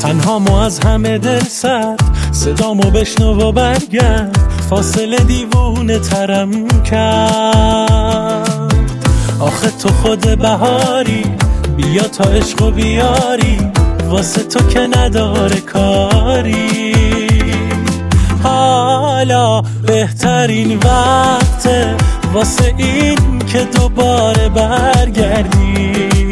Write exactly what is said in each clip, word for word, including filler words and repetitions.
تنهامو از همه دل سرد، صدامو بشنو و برگرد، فاصله دیوونه ترم کرد. آخه تو خود بهاری، بیا تا عشق و بیاری، واسه تو که نداره کاری. حالا بهترین وقته واسه این که دوباره برگردی.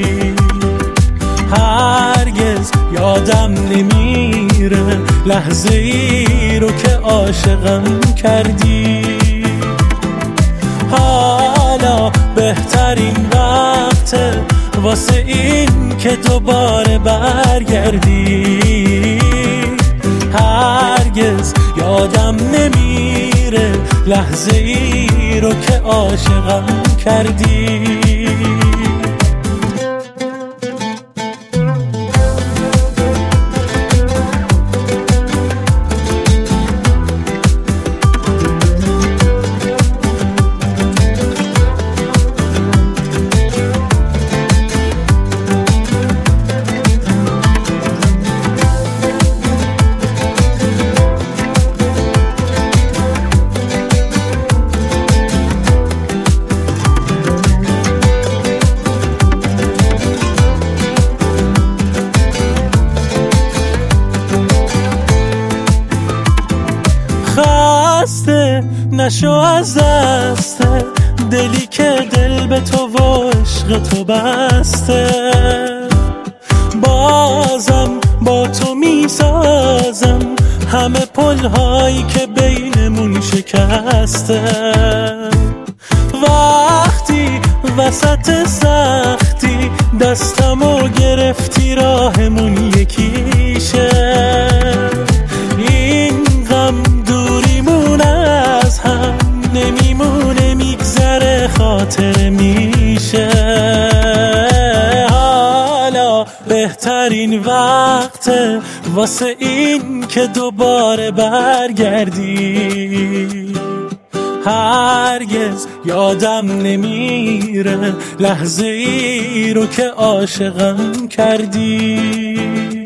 هرگز یادم نمیره لحظه ای رو که عاشقم کردی. حالا بهترین وقته واسه این که دوباره برگردی. هرگز یادم نمیره لحظه ای رو که عاشقم کردی. خسته نشو از دست دلی که دل به تو و عشق تو بسته. بازم با تو میسازم همه پلهایی که بینمون شکسته. وقتی وسط سختی دستمو گرفتی راهمون یکیشه. این غم دوریمون از هم نمیمونه، میگذره خاطر میشه. حالا بهترین وقته واسه این که دوباره برگردی. هرگز یادم نمیره لحظه ای رو که عاشقم کردی.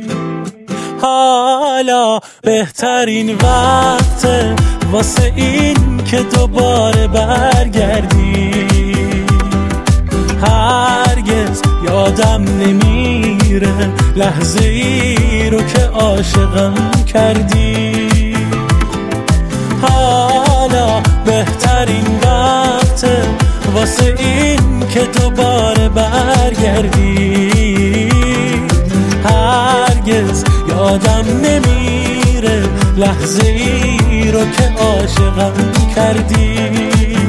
حالا بهترین وقته واسه این که دوباره برگردی. هرگز یادم نمیره لحظه ای رو که عاشقم کردی. حالا بهترین وقته واسه این که دوباره برگردی. هرگز یادم نمیره لحظه ای رو که عاشقم کردی.